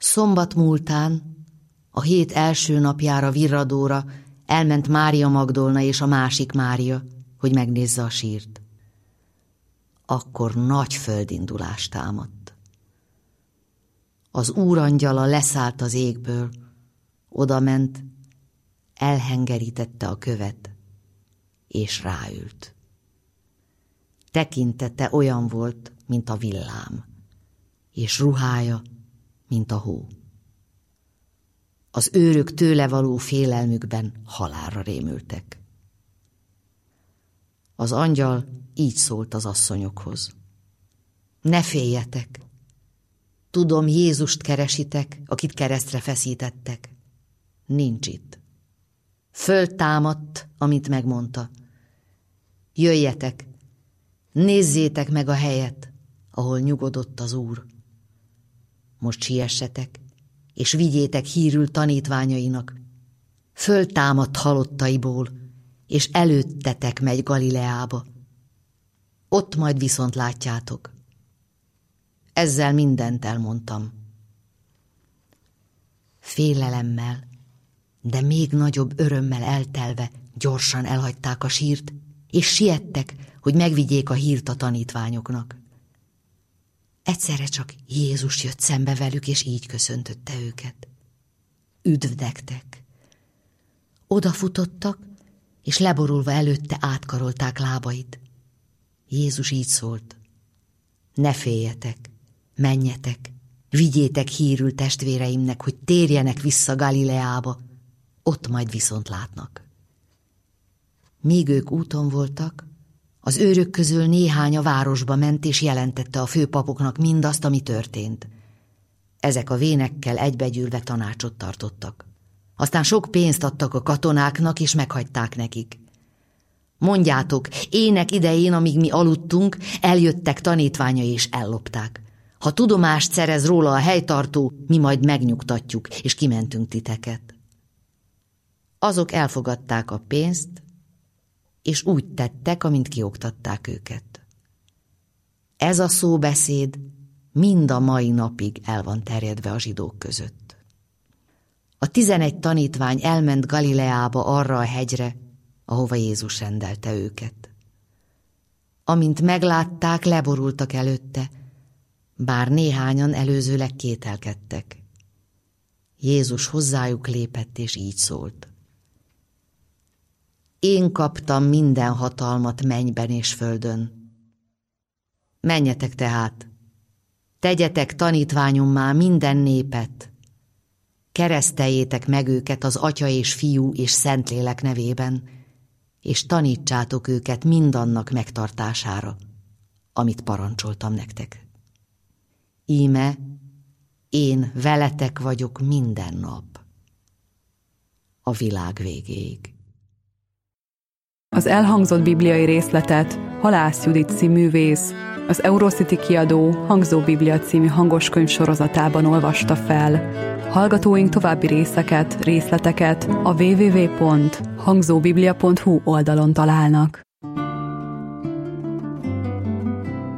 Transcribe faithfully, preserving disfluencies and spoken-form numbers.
Szombat múltán, a hét első napjára, virradóra elment Mária Magdolna és a másik Mária, hogy megnézze a sírt. Akkor nagy földindulás támadt. Az úrangyala leszállt az égből, odament, elhengerítette a követ, és ráült. Tekintete olyan volt, mint a villám, és ruhája, mint a hó. Az őrök tőle való félelmükben halálra rémültek. Az angyal így szólt az asszonyokhoz. Ne féljetek! Tudom, Jézust keresitek, akit keresztre feszítettek. Nincs itt. Föltámadt, amit megmondta. Jöjjetek, nézzétek meg a helyet, ahol nyugodott az Úr. Most siessetek, és vigyétek hírül tanítványainak. Föltámadt halottaiból, és előttetek megy Galileába. Ott majd viszont látjátok. Ezzel mindent elmondtam. Félelemmel, de még nagyobb örömmel eltelve gyorsan elhagyták a sírt, és siettek, hogy megvigyék a hírt a tanítványoknak. Egyszerre csak Jézus jött szembe velük, és így köszöntötte őket. Üdv nektek! Odafutottak, és leborulva előtte átkarolták lábait. Jézus így szólt. Ne féljetek, menjetek, vigyétek hírül testvéreimnek, hogy térjenek vissza Galileába, ott majd viszont látnak. Míg ők úton voltak, az őrök közül néhány a városba ment, és jelentette a főpapoknak mindazt, ami történt. Ezek a vénekkel egybegyűlve tanácsot tartottak. Aztán sok pénzt adtak a katonáknak, és meghagyták nekik. Mondjátok, ének idején, amíg mi aludtunk, eljöttek tanítványai, és ellopták. Ha tudomást szerez róla a helytartó, mi majd megnyugtatjuk, és kimentünk titeket. Azok elfogadták a pénzt, és úgy tettek, amint kioktatták őket. Ez a szóbeszéd mind a mai napig el van terjedve a zsidók között. A tizenegy tanítvány elment Galileába, arra a hegyre, ahova Jézus rendelte őket. Amint meglátták, leborultak előtte, bár néhányan előzőleg kételkedtek. Jézus hozzájuk lépett, és így szólt. Én kaptam minden hatalmat mennyben és földön. Menjetek tehát, tegyetek tanítványommá minden népet, kereszteljétek meg őket az Atya és Fiú és Szentlélek nevében, és tanítsátok őket mindannak megtartására, amit parancsoltam nektek. Íme, én veletek vagyok minden nap, a világ végéig. Az elhangzott bibliai részletet Halász Judit színművész, az Eurocity kiadó Hangzó Biblia című hangoskönyv sorozatában olvasta fel. Hallgatóink további részeket, részleteket a double-u double-u double-u pont hangzóbiblia pont hu oldalon találnak.